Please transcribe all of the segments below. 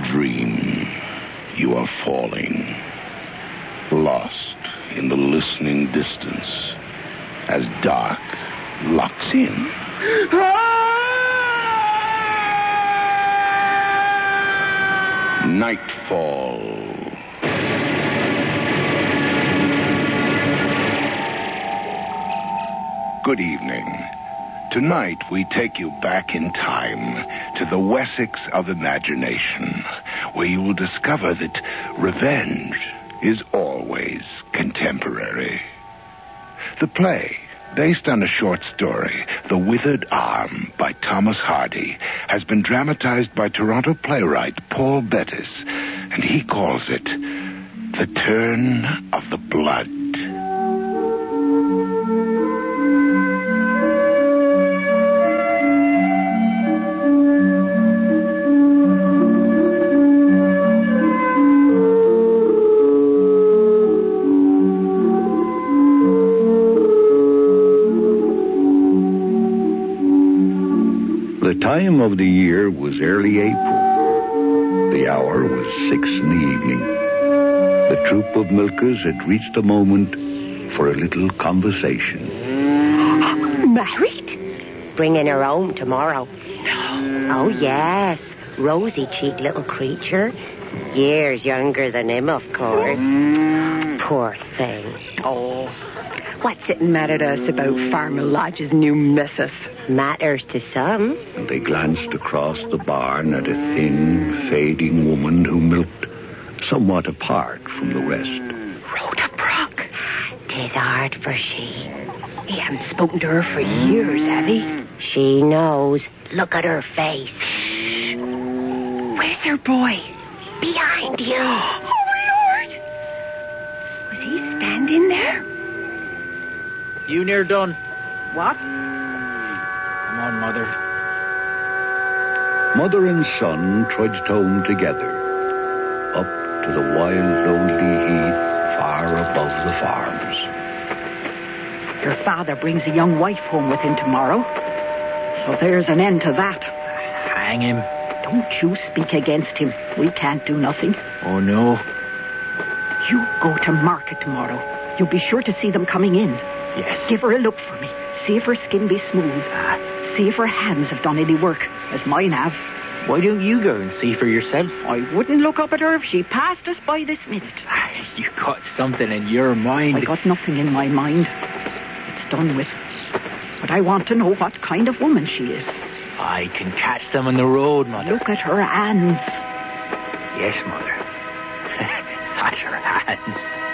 dream, you are falling, lost in the listening distance as dark locks in. Nightfall. Good evening. Tonight we take you back in time to the Wessex of imagination, where you will discover that revenge is always contemporary. The play, based on a short story, The Withered Arm by Thomas Hardy, has been dramatized by Toronto playwright Paul Bettis, and he calls it The Turn of the Blood. The time of the year was early April. The hour was 6 in the evening. The troop of milkers had reached the moment for a little conversation. Married? Bringing her home tomorrow. Oh, yes. Rosy-cheeked little creature. Years younger than him, of course. Poor thing. Oh, what's it matter to us about Farmer Lodge's new missus? Matters to some. And they glanced across the barn at a thin, fading woman who milked somewhat apart from the rest. Rhoda Brock. 'Tis hard for she. He hasn't spoken to her for years, have he? She knows. Look at her face. Where's her boy? Behind you. Oh, Lord! Was he standing there? You near done? What? Come on, Mother. Mother and son trudged home together, up to the wild, lonely heath far above the farms. Your father brings a young wife home with him tomorrow. So there's an end to that. Hang him. Don't you speak against him. We can't do nothing. Oh, no. You go to market tomorrow. You'll be sure to see them coming in. Yes. Give her a look for me. See if her skin be smooth. See if her hands have done any work, as mine have. Why don't you go and see for yourself? I wouldn't look up at her if she passed us by this minute. You got something in your mind. I got nothing in my mind. It's done with. But I want to know what kind of woman she is. I can catch them on the road, Mother. Look at her hands. Yes, Mother. At her hands.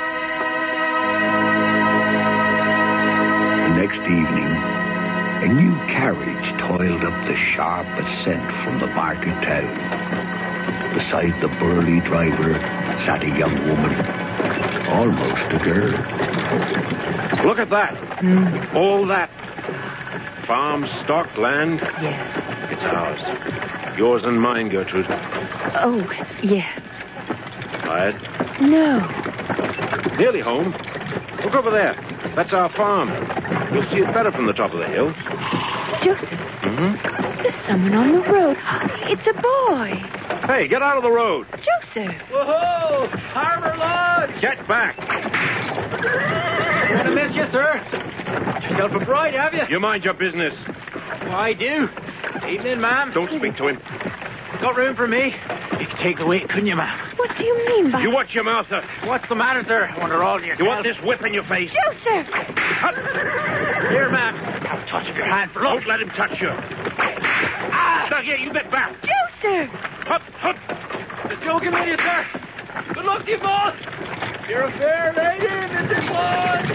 The next evening, a new carriage toiled up the sharp ascent from the market town. Beside the burly driver sat a young woman, almost a girl. Look at that. All that. Farm, stock, land. Yeah. It's ours. Yours and mine, Gertrude. Oh, yeah. Tired? No. Nearly home. Look over there. That's our farm. You'll see it better from the top of the hill. Joseph. Mm-hmm. There's someone on the road. It's a boy. Hey, get out of the road. Joseph. Whoa! Farmer Lodge! Get back. Gonna miss you, sir. Yourself a bride, have you? You mind your business. I do. Evening, ma'am. Don't speak to him. Got room for me? You could take the weight, couldn't you, ma'am? What do you mean by... You watch your mouth, sir. What's the matter, sir? I wonder all yourself. You want this whip in your face? Joseph! Here, ma'am. Have a touch of your hand for luck. Don't let him touch you. Now, here, you get back. Joseph! Hup, hup. Just joking with you, sir. Good luck to you, boss. You're a fair lady, Mrs. Lodge.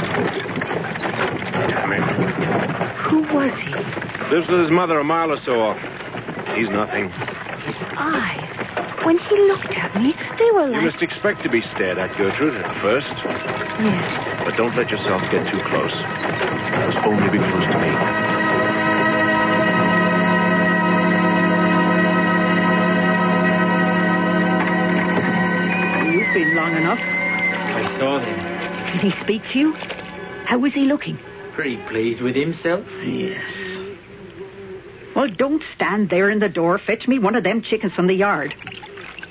Damn him. Who was he? Lives with his mother a mile or so off. He's nothing. His eyes. When he looked at me, they were You like... must expect to be stared at, Gertrude, at first. Yes. But don't let yourself get too close. You must only be close to me. You've been long enough. I saw them. Did he speak to you? How was he looking? Pretty pleased with himself. Yes. Well, don't stand there in the door. Fetch me one of them chickens from the yard.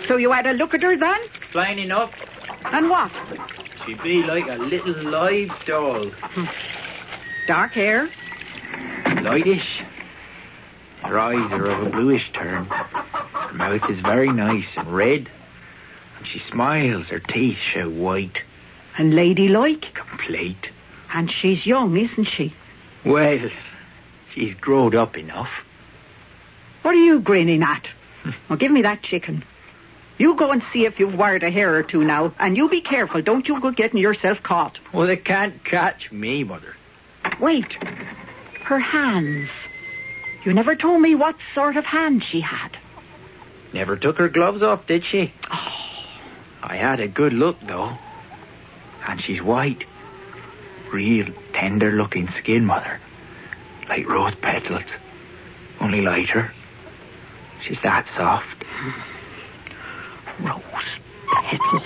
So you had a look at her then? Fine enough. And what? She'd be like a little live doll. Dark hair? Lightish. Her eyes are of a bluish turn. Her mouth is very nice and red. When she smiles, her teeth show white. And ladylike? Complete. And she's young, isn't she? Well, she's growed up enough. What are you grinning at? Now give me that chicken. You go and see if you've wired a hair or two now, and you be careful. Don't you go getting yourself caught. Well, they can't catch me, Mother. Wait. Her hands. You never told me what sort of hands she had. Never took her gloves off, did she? Oh. I had a good look, though. And she's white. Real tender-looking skin, Mother. Like rose petals. Only lighter. She's that soft. Rose petals.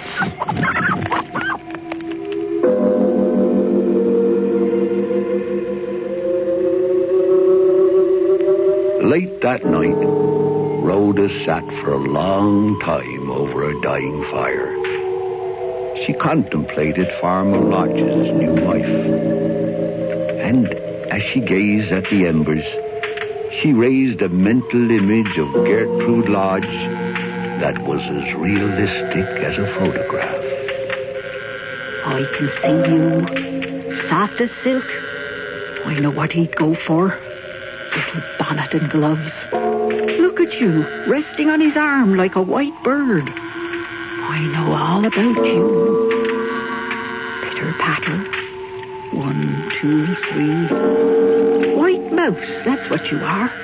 Late that night, Rhoda sat for a long time over a dying fire. She contemplated Farmer Lodge's new wife. And as she gazed at the embers, she raised a mental image of Gertrude Lodge that was as realistic as a photograph. I can see you, soft as silk. I know what he'd go for. Little bonnet and gloves. Look at you, resting on his arm like a white bird. I know all about you. Pitter-patter. 1, 2, 3. White mouse, that's what you are.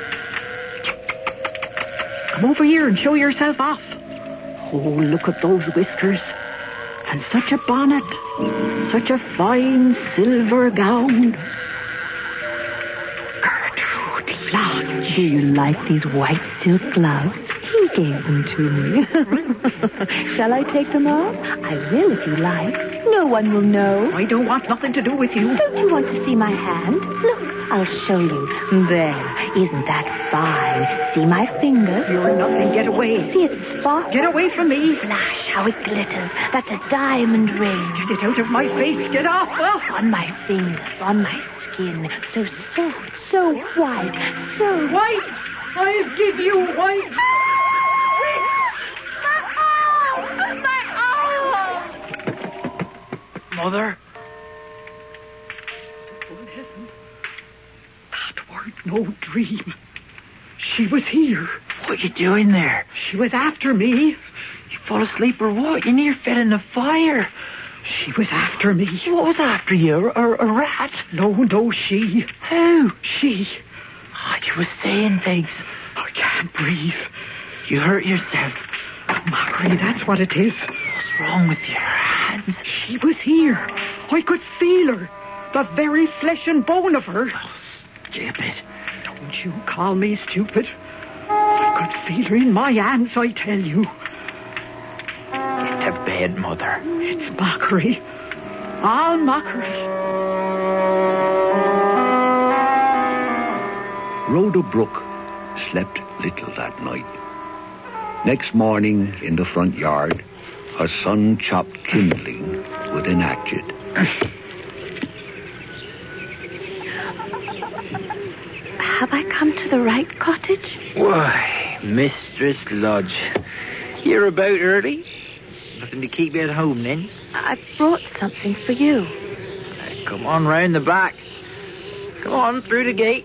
Come over here and show yourself off. Oh, look at those whiskers. And such a bonnet. Such a fine silver gown. Gertrude Lodge. Do you like these white silk gloves? He gave them to me. Shall I take them off? I will if you like. No one will know. I don't want nothing to do with you. Don't you want to see my hand? Look, I'll show you. There. Isn't that fine? See my finger? You're nothing. Get away. See its spot? Get away from me. Flash, how it glitters. That's a diamond ring. Get out of my face. Get off. On my fingers, on my skin. So soft, so white, so... White! I'll give you white! Mother? That weren't no dream. She was here. What you doing there? She was after me. You fall asleep or what? You near fell in the fire. She was after me. What was after you? A rat? No, she. Who? She. Oh, you was saying things. I can't breathe. You hurt yourself. Mockery, that's what it is. What's wrong with your hands? She was here. I could feel her. The very flesh and bone of her. Oh, stupid. Don't you call me stupid. I could feel her in my hands, I tell you. Get to bed, Mother. It's mockery. All mockery. Rhoda Brooke slept little that night. Next morning, in the front yard, her son chopped kindling with an hatchet. Have I come to the right cottage? Why, Mistress Lodge, you're about early. Nothing to keep you at home, then? I brought something for you. Come on round the back. Come on, through the gate.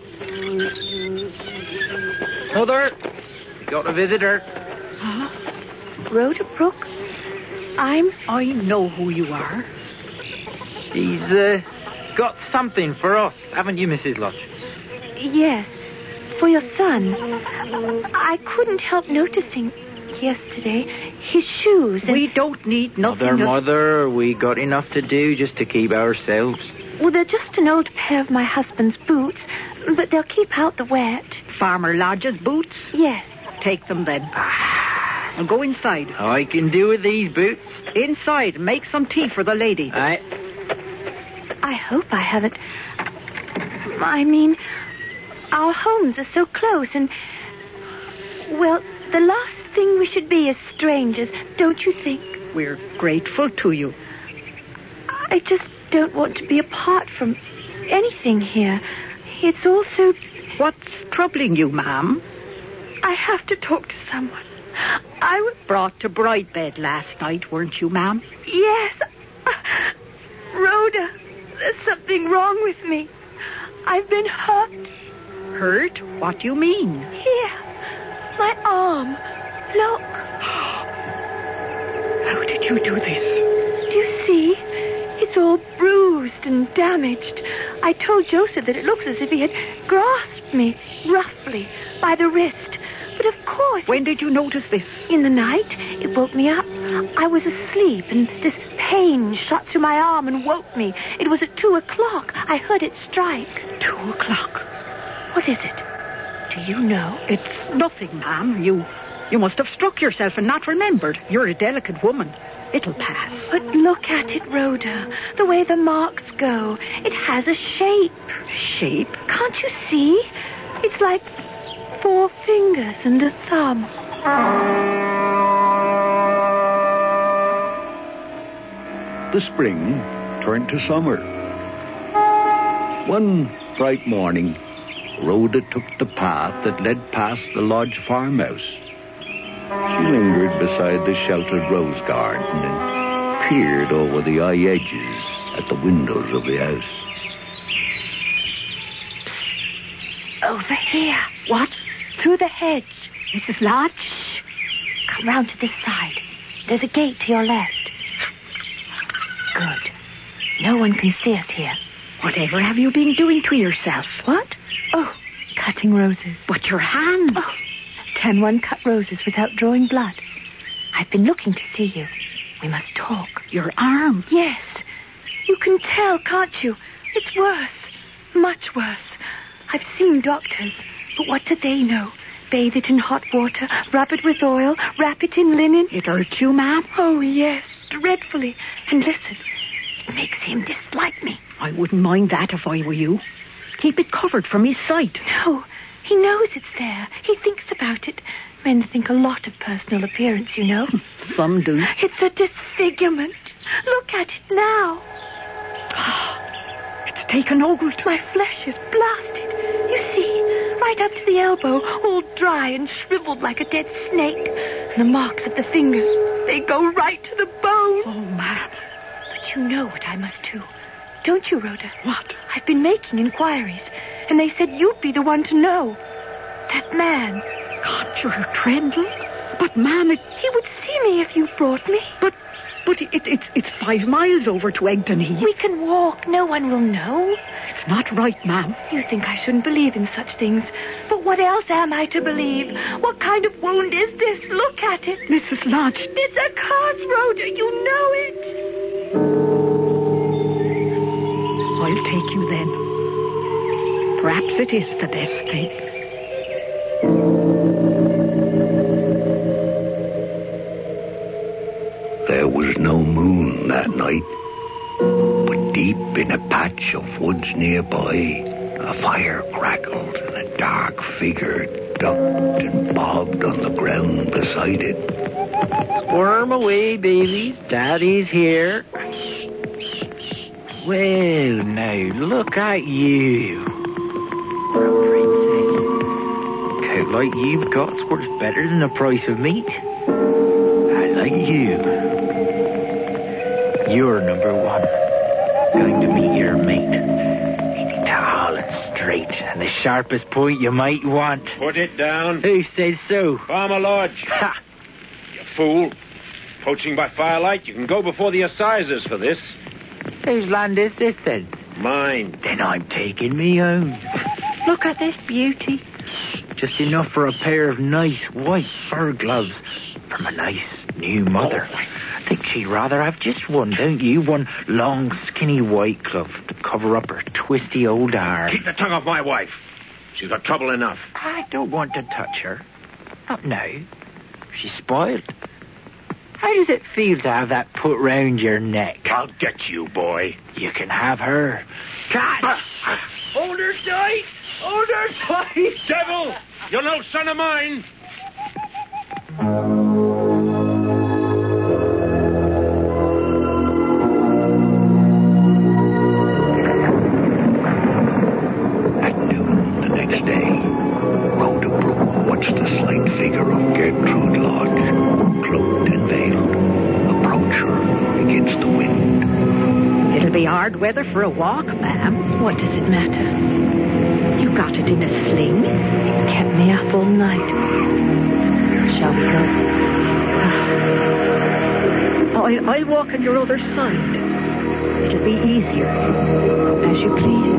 Mother, you got a visitor. Rhoda Brooke, I know who you are. He's got something for us, haven't you, Mrs. Lodge? Yes, for your son. I couldn't help noticing yesterday his shoes. And... We don't need nothing. Mother, we got enough to do just to keep ourselves. Well, they're just an old pair of my husband's boots, but they'll keep out the wet. Farmer Lodge's boots? Yes. Take them then. And go inside. I can do with these boots. Inside, make some tea for the lady. Aye. I hope I haven't... I mean, our homes are so close and... Well, the last thing we should be as strangers, don't you think? We're grateful to you. I just don't want to be apart from anything here. It's all so... What's troubling you, ma'am? I have to talk to someone. I was brought to Brightbed last night, weren't you, ma'am? Yes. Rhoda, there's something wrong with me. I've been hurt. Hurt? What do you mean? Here. My arm. Look. How did you do this? Do you see? It's all bruised and damaged. I told Joseph that it looks as if he had grasped me roughly by the wrist. But of course... When did you notice this? In the night. It woke me up. I was asleep and this pain shot through my arm and woke me. It was at 2 o'clock. I heard it strike. 2 o'clock? What is it? Do you know? It's nothing, ma'am. You must have struck yourself and not remembered. You're a delicate woman. It'll pass. But look at it, Rhoda. The way the marks go. It has a shape. Shape? Can't you see? It's like 4 fingers and a thumb. The spring turned to summer. One bright morning, Rhoda took the path that led past the lodge farmhouse. She lingered beside the sheltered rose garden and peered over the eye edges at the windows of the house. Over here. What? Through the hedge. Mrs. Lodge? Shh. Come round to this side. There's a gate to your left. Good. No one can see us here. Whatever have you been doing to yourself? What? Oh, cutting roses. But your hand... Oh, can one cut roses without drawing blood? I've been looking to see you. We must talk. Your arm? Yes. You can tell, can't you? It's worse. Much worse. I've seen doctors, but what do they know? Bathe it in hot water, rub it with oil, wrap it in linen. It hurts you, ma'am? Oh, yes, dreadfully. And listen, it makes him dislike me. I wouldn't mind that if I were you. Keep it covered from his sight. No, he knows it's there. He thinks about it. Men think a lot of personal appearance, you know. Some do. It's a disfigurement. Look at it now. It's taken hold. My flesh is blasted. You see, right up to the elbow, all dry and shriveled like a dead snake. And the marks of the fingers, they go right to the bone. Oh, ma'am. But you know what I must do. Don't you, Rhoda? What? I've been making inquiries, and they said you'd be the one to know. That man. God, you're trembling. But, ma'am, he would see me if you brought me. But it's 5 miles over to Egdon Heath. We can walk. No one will know. It's not right, ma'am. You think I shouldn't believe in such things. But what else am I to believe? What kind of wound is this? Look at it. Mrs. Lodge. It's a curse, Rhoda. You know it. I'll take you then. Perhaps it is the best thing. There was no moon that night, but deep in a patch of woods nearby, a fire crackled and a dark figure ducked and bobbed on the ground beside it. Squirm away, babies. Daddy's here. Well, now, look at you. For a princess. Coat like you've got's worth better than the price of meat. I like you. You're number 1. Going to meet your mate. Tall and straight, and the sharpest point you might want. Put it down. Who says so? Farmer Lodge. Ha! You fool. Poaching by firelight, you can go before the assizes for this. Whose land is this, then? Mine. Then I'm taking me home. Look at this beauty. Just enough for a pair of nice white fur gloves from a nice new mother. I think she'd rather have just one, don't you? One long, skinny white glove to cover up her twisty old arm. Keep the tongue off my wife. She's got trouble enough. I don't want to touch her. Not now. She's spoiled. How does it feel to have that put round your neck? I'll get you, boy. You can have her. God! Hold her tight! Hold her tight! Devil! You're no son of mine! hard weather for a walk, ma'am. What does it matter? You got it in a sling. It kept me up all night. Shall we go? I'll walk on your other side. It'll be easier. As you please.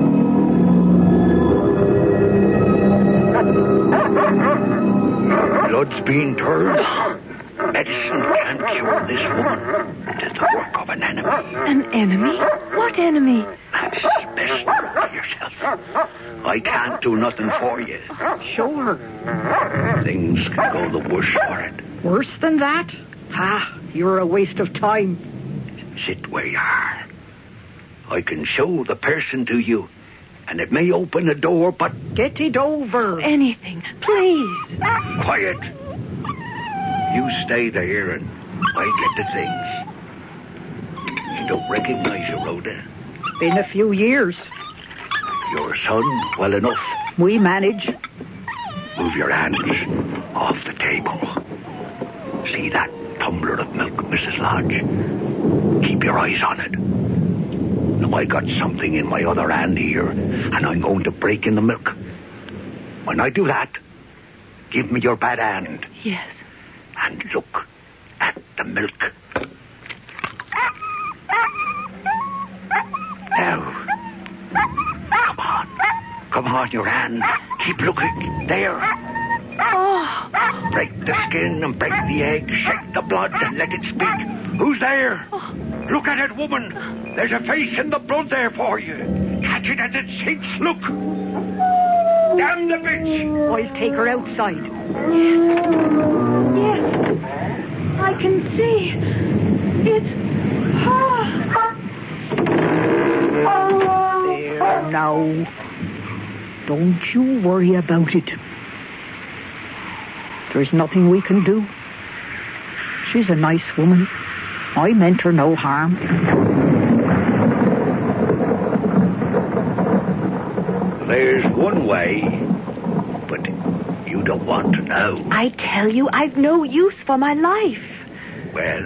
Blood's being turned. Medicine can't cure this woman. It is the work of an enemy. An enemy? What enemy? It's best look to yourself. I can't do nothing for you. Sure. Things can go the worse for it. Worse than that? You're a waste of time. Sit where you are. I can show the person to you, and it may open a door, but... Get it over. Anything, please. Quiet. You stay there, and I get the things. You don't recognize you, Rhoda? Been a few years. Your son, well enough. We manage. Move your hands off the table. See that tumbler of milk, Mrs. Lodge? Keep your eyes on it. Now, I got something in my other hand here, and I'm going to break in the milk. When I do that, give me your bad hand. Yes. And look at the milk. Now, come on, your hand. Keep looking. There. Oh. Break the skin and break the egg. Shake the blood and let it speak. Who's there? Oh. Look at it, woman. There's a face in the blood there for you. Catch it as it sinks. Look. Damn the bitch. I'll take her outside. Yes. I can see. It's her. There now. Don't you worry about it. There's nothing we can do. She's a nice woman. I meant her no harm. There's one way, but you don't want to know. I tell you, I've no use for my life. Well.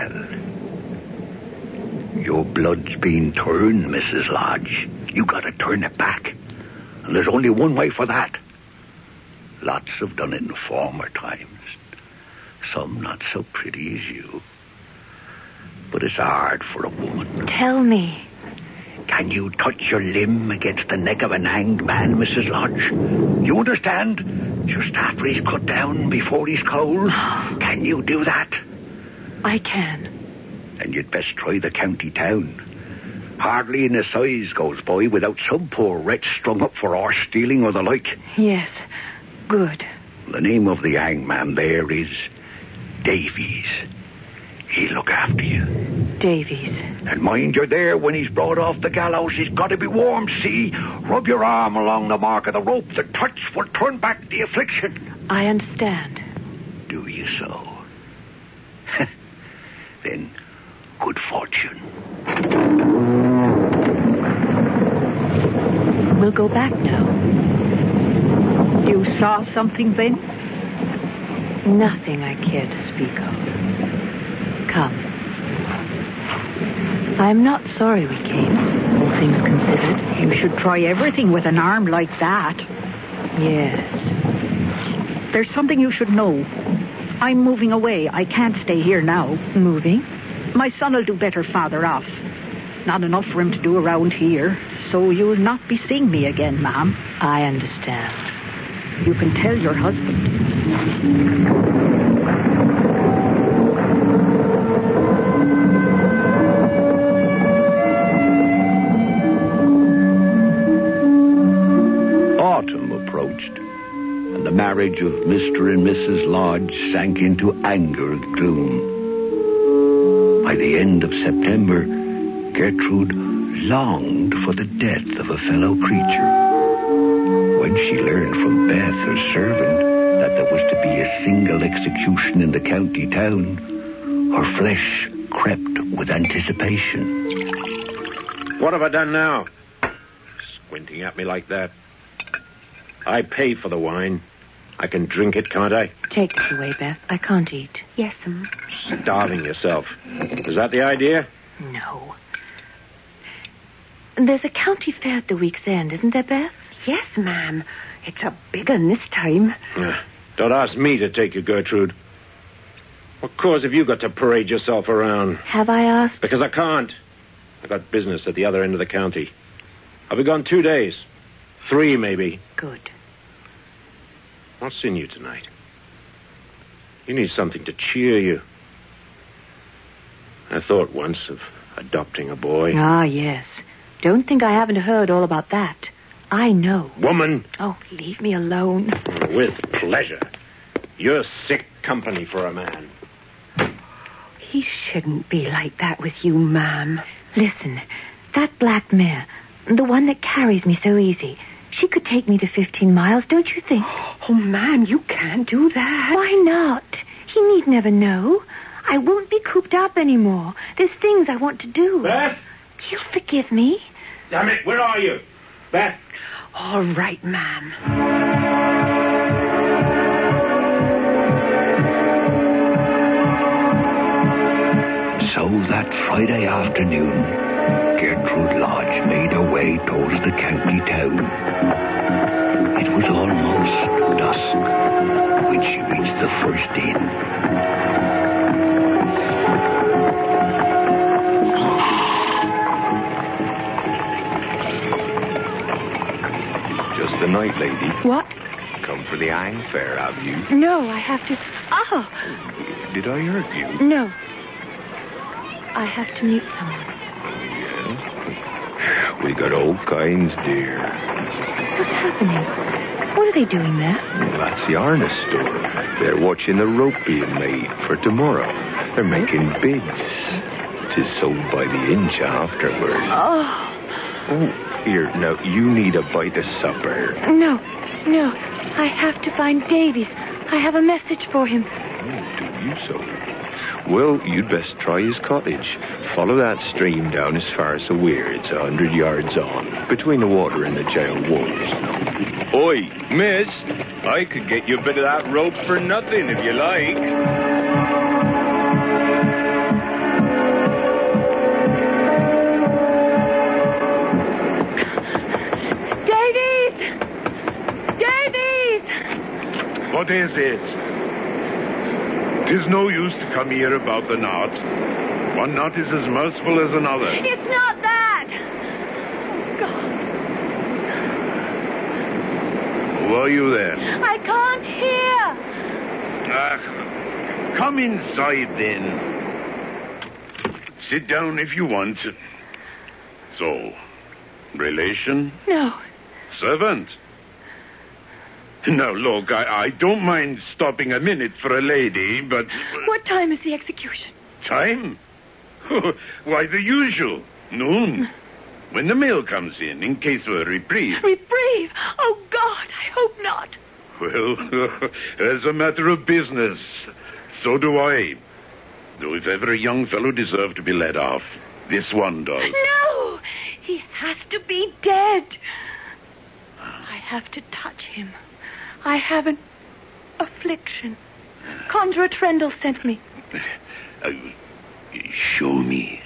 Your blood's been turned, Mrs. Lodge. You gotta turn it back. And there's only one way for that. Lots have done it in former times. Some not so pretty as you. But it's hard for a woman. Tell me. Can you touch your limb against the neck of an hanged man, Mrs. Lodge? You understand? Just after he's cut down, before he's cold. Can you do that? I can. And you'd best try the county town. Hardly in a size goes by without some poor wretch strung up for horse stealing or the like. Yes. Good. The name of the hangman there is Davies. He'll look after you. Davies. And mind you're there when he's brought off the gallows. He's got to be warm, see? Rub your arm along the mark of the rope. The touch will turn back the affliction. I understand. Do you so? Then, good fortune. We'll go back now. You saw something then? Nothing I care to speak of. Come. I'm not sorry we came, all things considered. You should try everything with an arm like that. Yes. There's something you should know. I'm moving away. I can't stay here now. Moving? My son will do better farther off. Not enough for him to do around here. So you'll not be seeing me again, ma'am. I understand. You can tell your husband. Autumn approached, and the marriage of Mr. and Mrs. Lodge sank into anger and gloom. By the end of September, Gertrude longed for the death of a fellow creature. When she learned from Beth, her servant, that there was to be a single execution in the county town, her flesh crept with anticipation. What have I done now? Squinting at me like that. I pay for the wine. I can drink it, can't I? Take this away, Beth. I can't eat. Yes'm. Starving yourself. Is that the idea? No. There's a county fair at the week's end, isn't there, Beth? Yes, ma'am. It's a big one this time. Don't ask me to take you, Gertrude. What cause have you got to parade yourself around? Have I asked? Because I can't. I got business at the other end of the county. I'll be gone 2 days. 3, maybe. Good. What's in you tonight? You need something to cheer you. I thought once of adopting a boy. Ah, yes. Don't think I haven't heard all about that. I know. Woman! Oh, leave me alone. With pleasure. You're sick company for a man. He shouldn't be like that with you, ma'am. Listen, that black mare, the one that carries me so easy, she could take me to 15 miles, don't you think? Oh, ma'am, you can't do that. Why not? He need never know. I won't be cooped up anymore. There's things I want to do. Beth? You'll forgive me. Damn it, where are you? Beth? All right, ma'am. So that Friday afternoon, Gertrude Lodge made her way towards the county town. It was almost dusk when she reached the first inn. Just the night, lady. What? Come for the hang fair, have you? No, I have to... Oh, Did I hurt you? no. I have to meet someone. Yeah. We got all kinds, dear. What's happening? What are they doing there? Well, that's the harness store. They're watching the rope being made for tomorrow. They're making bids. 'Tis sold by the inch afterwards. Oh, Oh, here, now, you need a bite of supper. no. I have to find Davies. I have a message for him. Oh, do you so? Well, you'd best try his cottage. Follow that stream down as far as the weir. It's 100 yards on, between the water and the jail walls. Oi, miss, I could get you a bit of that rope for nothing if you like. What is it? 'Tis no use to come here about the knot. One knot is as merciful as another. It's not that. God, Who are you then? I can't hear. Come inside then. Sit down if you want. So, relation? No. Servant? Now, look, I don't mind stopping a minute for a lady, but... What time is the execution? Time? Why, the usual. Noon. When the mail comes in case of a reprieve. Reprieve? Oh, God, I hope not. Well, as a matter of business, so do I. Though if ever a young fellow deserved to be let off, this one does. No! He has to be dead. I have to touch him. I have an affliction. Conjurer Trendle sent me. Show me.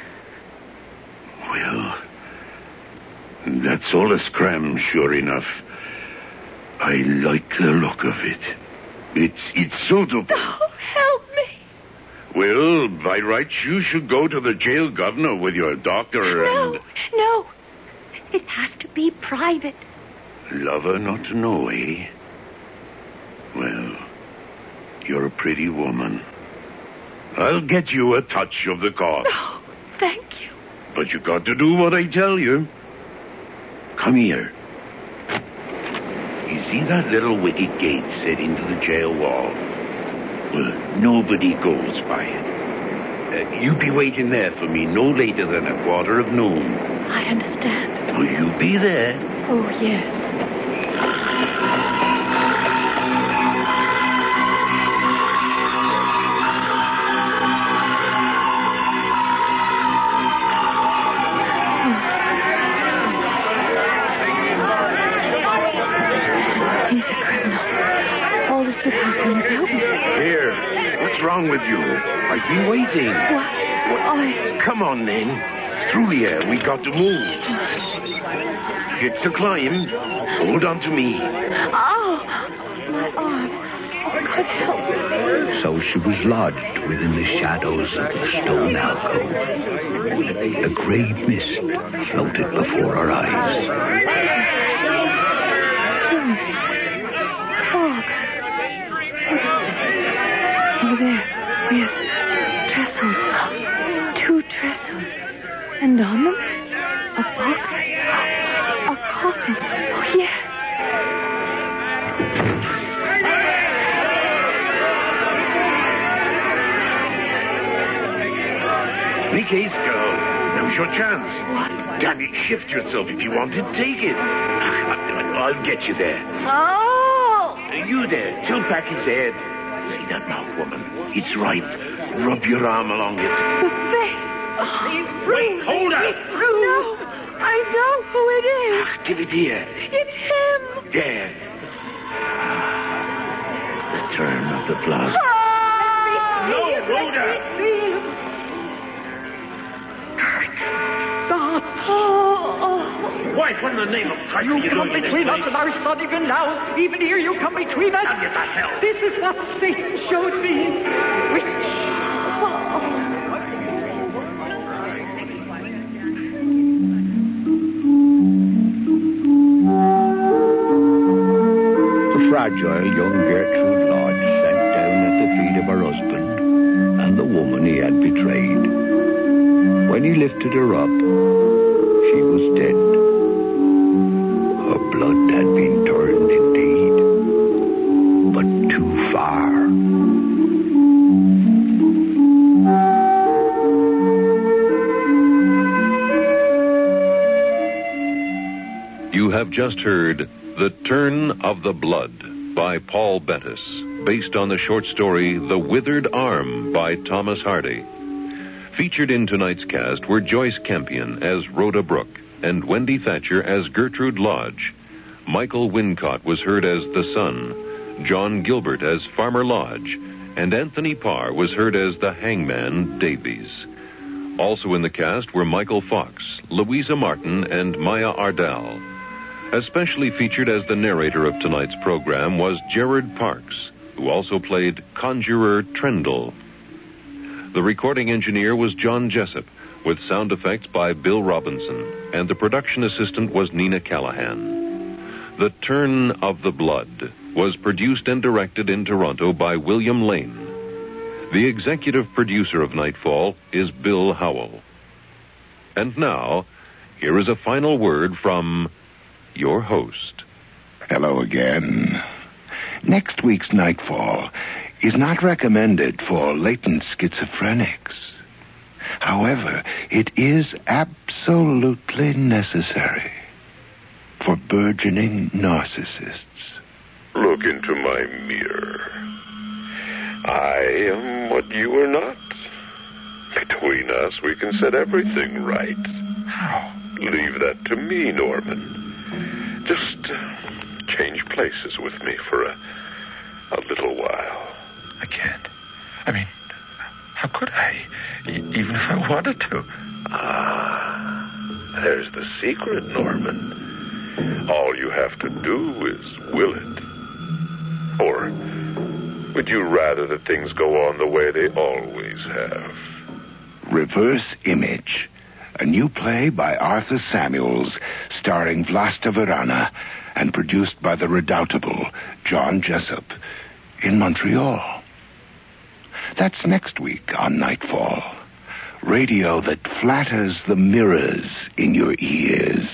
Well, that's all a scram, sure enough. I like the look of it. It's suitable. Oh, help me. Well, by rights, you should go to the jail governor with your doctor and... No. It has to be private. Lover not to know, eh? Well, you're a pretty woman. I'll get you a touch of the cord. Oh, thank you. But you got to do what I tell you. Come here. You see that little wicket gate set into the jail wall? Well, nobody goes by it. You be waiting there for me no later than 12:15. I understand. Will you be there? Oh, yes. He's a criminal. All this was happening without me. Here. What's wrong with you? I've been waiting. What? Come on, then. through here. We got to move. It's a climb. Hold on to me. Oh, my arm. Oh, God help me. So she was lodged within the shadows of the stone alcove. A grey mist floated before her eyes. Fog. Over there. Yes. Trestles. 2 trestles. And on them, a box. A coffin. Oh, yes. Make haste, girl. Now's your chance. What? Damn it, shift yourself if you want it. Take it. I'll get you there. Oh! You there. Tilt back his head. See that mouth, woman? It's right. Rub your arm along it. The face. Wait, hold up. No, I know who it is. Give it here. It's him. There. The turn of the blood. No, Rhoda. Stop! Wife, what in the name of Christ You are you come doing in between this us place? and our son even now. Even here you come between us. Now get the hell. This is what Satan showed me. The fragile young Gertrude Lodge sank down at the feet of her husband and the woman he had betrayed. When he lifted her up, she was dead. Her blood had been turned indeed, but too far. You have just heard The Turn of the Blood by Paul Bettis, based on the short story The Withered Arm by Thomas Hardy. Featured in tonight's cast were Joyce Campion as Rhoda Brooke and Wendy Thatcher as Gertrude Lodge. Michael Wincott was heard as the son, John Gilbert as Farmer Lodge, and Anthony Parr was heard as the hangman Davies. Also in the cast were Michael Fox, Louisa Martin, and Maya Ardell. Especially featured as the narrator of tonight's program was Gerard Parks, who also played Conjurer Trendle. The recording engineer was John Jessup, with sound effects by Bill Robinson, and the production assistant was Nina Callahan. The Turn of the Blood was produced and directed in Toronto by William Lane. The executive producer of Nightfall is Bill Howell. And now, here is a final word from your host. Hello again. Next week's Nightfall is not recommended for latent schizophrenics. However, it is absolutely necessary for burgeoning narcissists. Look into my mirror. I am what you are not. Between us, we can set everything right. How? Leave that to me, Norman. Just change places with me for a little while. I can't. I mean, how could I? Even if I wanted to. There's the secret, Norman. All you have to do is will it. Or would you rather that things go on the way they always have? Reverse Image, a new play by Arthur Samuels, starring Vlasta Varana, and produced by the redoubtable John Jessup in Montreal. That's next week on Nightfall. Radio that flatters the mirrors in your ears.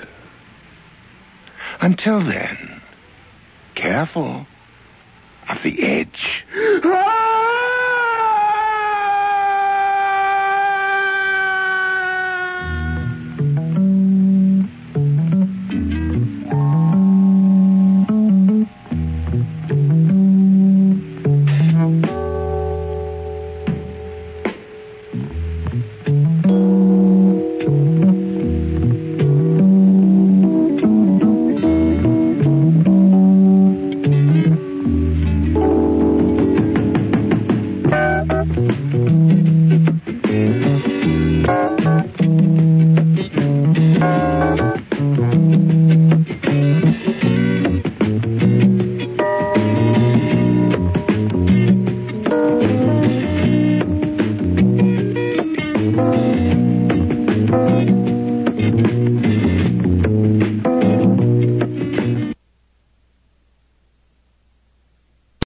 Until then, careful of the edge.